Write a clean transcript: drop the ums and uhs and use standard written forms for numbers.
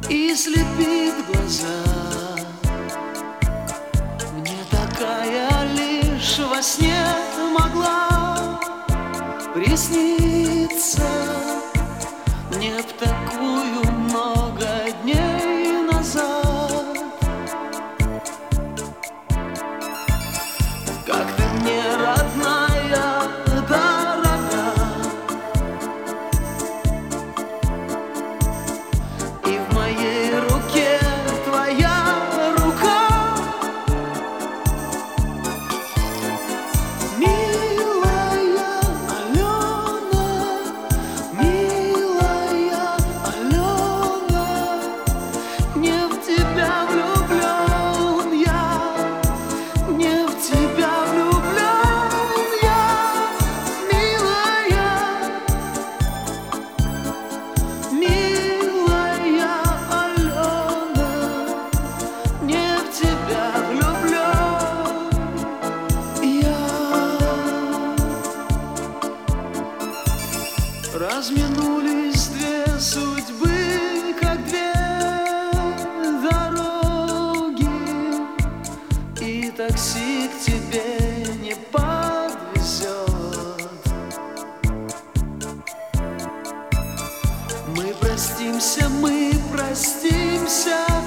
и слепит глаза. Мне такая лишь во сне могла присниться. Мне в такую много дней назад. Как ты мне, родная, дорога, и в моей руке твоя рука. Милая Алена, милая Алена, не в тебя влюблен я, не в тебя влюблен я, милая, милая Алена, не в тебя влюблен я. Разминулись две судьбы, как две дороги, и такси к тебе не подвезет. Мы простимся